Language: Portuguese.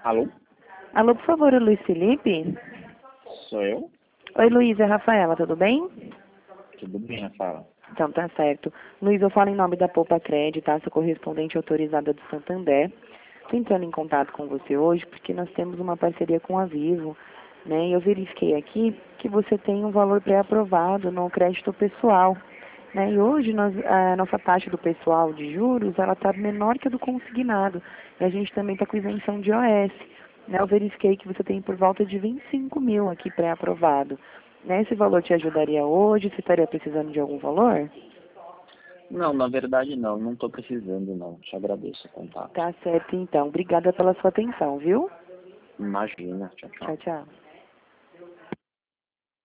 Alô? Alô, por favor, o Luiz Felipe? Sou eu? Oi, Luiz, é Rafaela, tudo bem? Tudo bem, Rafaela? Então, tá certo. Luiz, eu falo em nome da Poupa Cred, tá? Sou correspondente autorizada do Santander. Estou entrando em contato com você hoje porque nós temos uma parceria com a Vivo, né? E eu verifiquei aqui que você tem um valor pré-aprovado no crédito pessoal, né? E hoje a nossa taxa do pessoal de juros, ela está menor que a do consignado. E a gente também está com isenção de OS. Né? Eu verifiquei que você tem por volta de 25 mil aqui pré-aprovado. Né? Esse valor te ajudaria hoje? Você estaria precisando de algum valor? Não, na verdade não. Não estou precisando, não. Te agradeço o contato. Tá certo, então. Obrigada pela sua atenção, viu? Imagina. Tchau, Tchau, tchau. tchau.